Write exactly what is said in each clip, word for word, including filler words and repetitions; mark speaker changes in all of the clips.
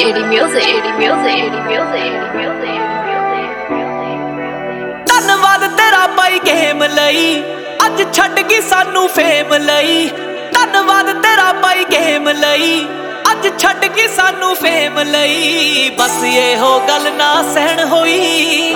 Speaker 1: ਏਡੀ ਮਿਊਜ਼ਿਕ ਏਡੀ ਮਿਊਜ਼ਿਕ ਏਡੀ ਮਿਊਜ਼ਿਕ ਏਡੀ ਮਿਊਜ਼ਿਕ
Speaker 2: ਧੰਨਵਾਦ ਤੇਰਾ ਬਾਈ ਗੇਮ ਲਈ ਅੱਜ ਛੱਡ ਗਈ ਸਾਨੂੰ ਫੇਮ ਲਈ। ਧੰਨਵਾਦ ਤੇਰਾ ਬਾਈ ਗੇਮ ਲਈ ਅੱਜ ਛੱਡ ਗਈ ਸਾਨੂੰ ਫੇਮ ਲਈ। ਬਸ ਇਹੋ ਗੱਲ ਨਾ ਸਹਿਣ ਹੋਈ,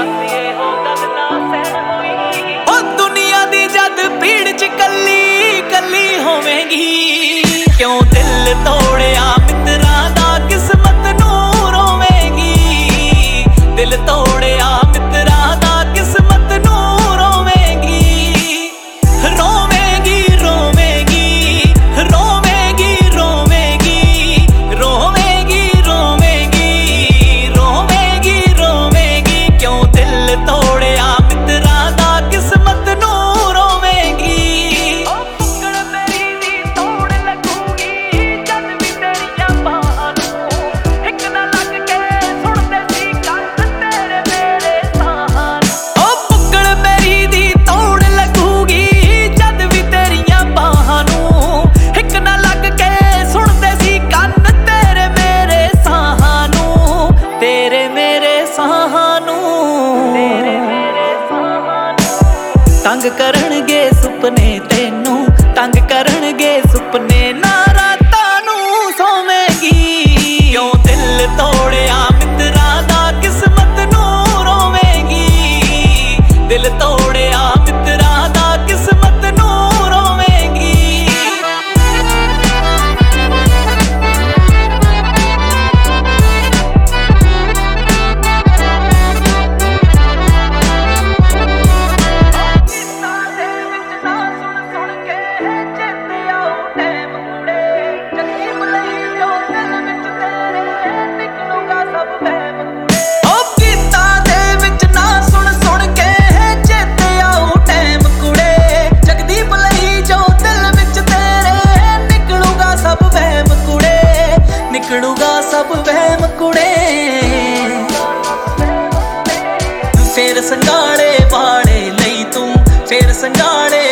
Speaker 2: ਉਹ ਦੁਨੀਆ ਦੀ ਜਦ ਭੀੜ ਚ ਕੱਲੀ ਕੱਲੀ ਹੋਵੇਂਗੀ। ਕਿਉਂ ਦਿਲ ਤੋੜਿਆ ਮਿੱਤਰਾਂ ਦਾ ਕਿਸਮਤ ਨੂੰ ਰੋਵੇਂਗੀ। ਦਿਲ ਤੋੜਿਆ ਮਿੱਤਰਾਂ ਦਾ ਕਿਸਮਤ ਨੂੰ ਰੋਵੇਂਗੀ। ਰੋਵੇਂਗੀ ਰੋਵੇਂਗੀ ਰੋਵੇਂਗੀ ਰੋਵੇਂਗੀ ਰੋਵੇਂਗੀ ਰੋਵੇਂਗੀ ਰੋਵੇਂਗੀ ਰੋਵੇਂਗੀ। ਕਿਉਂ ਦਿਲ ਤੋੜਿਆ ਮਿੱਤਰਾਂ ਦਾ ਕਿਸਮਤ ਨੂੰ ਰੋਵੇਂਗੀ। ਉਹ ਪੁੱਕੜ ਮੇਰੀ ਦੀ ਤੋੜ ਲੱਗੂਗੀ ਜਦ ਵੀ ਤੇਰੀਆਂ ਬਾਹਾਂ ਨੂੰ ਇੱਕ ਨਾ ਲੱਗ ਕੇ ਸੁਣਦੇ ਸੀ ਕੰਨ ਤੇਰੇ ਮੇਰੇ ਸਾਹਾਂ ਨੂੰ। ਉਹ ਪੁੱਕੜ ਮੇਰੀ ਦੀ ਤੋੜ ਲੱਗੂਗੀ ਜਦ ਵੀ ਤੇਰੀਆਂ ਬਾਹਾਂ ਨੂੰ ਇੱਕ ਨਾ ਲੱਗ ਕੇ ਸੁਣਦੇ ਸੀ ਕੰਨ ਤੇਰੇ ਮੇਰੇ ਸਾਹਾਂ ਨੂੰ। ਤੇਰੇ ਮੇਰੇ ਸਾਹਾਂ ਨੂੰ ਤੰਗ ਕਰਨਗੇ ਸੁਪਨੇ ਤੈਨੂੰ, ਤੰਗ ਕਰਨਗੇ ਸੁਪਨੇ ਨਾ ਰਾਤਾਂ ਨੂੰ ਸੋਵੇਂਗੀ। ਕਿਉਂ ਦਿਲ ਤੋੜਿਆ ਮਿੱਤਰਾਂ ਦਾ ਕਿਸਮਤ ਨੂੰ ਰੋਵੇਂਗੀ। ਦਿਲ ਤੋੜਿਆ ਮਿੱਤਰਾਂ ਦਾ ਕਿਸਮਤ ਨੂੰ ਰੋਵੇਂਗੀ। ਨਿਕਲੂਗਾ ਸਭ ਵਹਿਮ ਕੁੜੇ ਫੇਰ ਸੰਘਾੜੇ ਵਾਲੇ ਲਈ ਤੂੰ, ਫੇਰ ਸੰਘਾੜੇ